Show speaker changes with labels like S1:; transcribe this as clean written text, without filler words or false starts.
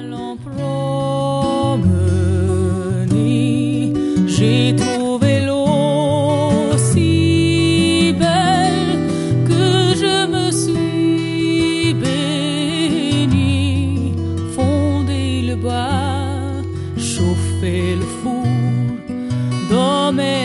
S1: Allant promener, j'ai trouvé l'eau si belle que je me suis baignée. Fonder le bois, chauffer le four, dormir